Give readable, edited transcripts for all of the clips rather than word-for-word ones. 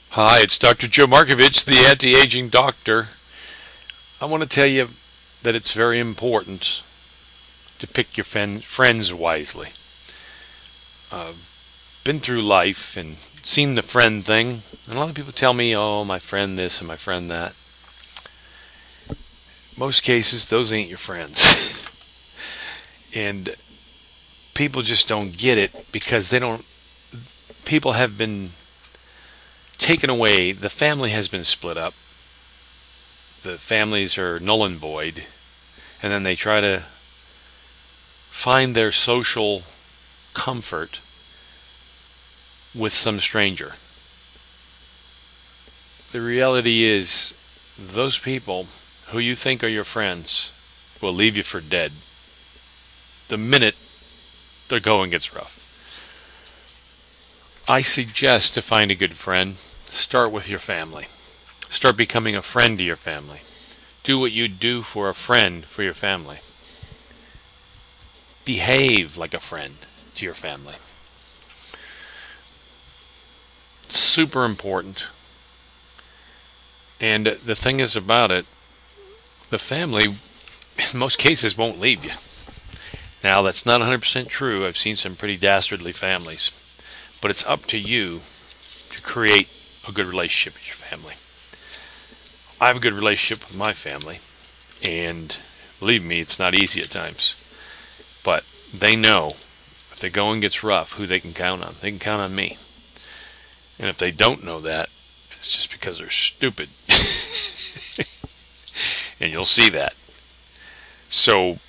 Hi, it's Dr. Joe Markovich, the anti-aging doctor. I want to tell you that it's very important to pick your friends wisely. I've been through life and seen the friend thing, and a lot of people tell me, oh, my friend this and my friend that. Most cases, those ain't your friends. And people just don't get it because people have been taken away. The family has been split up. The families are null and void. And then they try to find their social comfort with some stranger. The reality is, those people who you think are your friends will leave you for dead the minute the going gets rough. I suggest to find a good friend, start with your family. Start becoming a friend to your family. Do what you'd do for a friend for your family. Behave like a friend to your family. Super important. And the thing is about it, the family, in most cases, won't leave you. Now, that's not 100% true. I've seen some pretty dastardly families. But it's up to you to create a good relationship with your family. I have a good relationship with my family. And believe me, it's not easy at times. But they know if the going gets rough, who they can count on. They can count on me. And if they don't know that, it's just because they're stupid. And you'll see that. So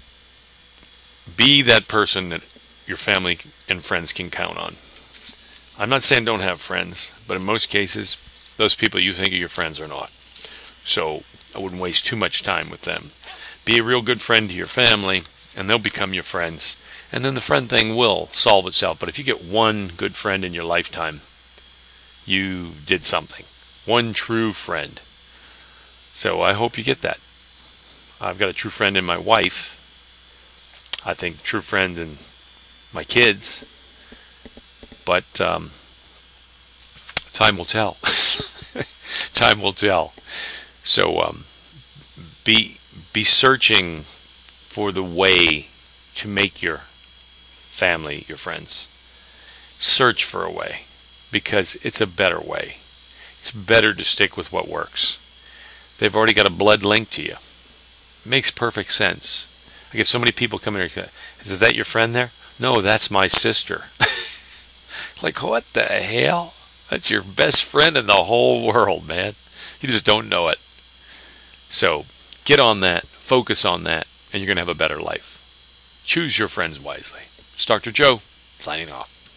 be that person that your family and friends can count on. I'm not saying don't have friends, but in most cases, those people you think are your friends are not. So I wouldn't waste too much time with them. Be a real good friend to your family, and they'll become your friends. And then the friend thing will solve itself. But if you get one good friend in your lifetime, you did something. One true friend. So I hope you get that. I've got a true friend in my wife. I think true friend in my kids. But time will tell. Time will tell. So be searching for the way to make your family your friends. Search for a way, because it's a better way. It's better to stick with what works. They've already got a blood link to you. It makes perfect sense. I get so many people coming here. Is that your friend there? No, that's my sister. Like, what the hell? That's your best friend in the whole world, man. You just don't know it. So get on that, focus on that, and you're going to have a better life. Choose your friends wisely. It's Dr. Joe, signing off.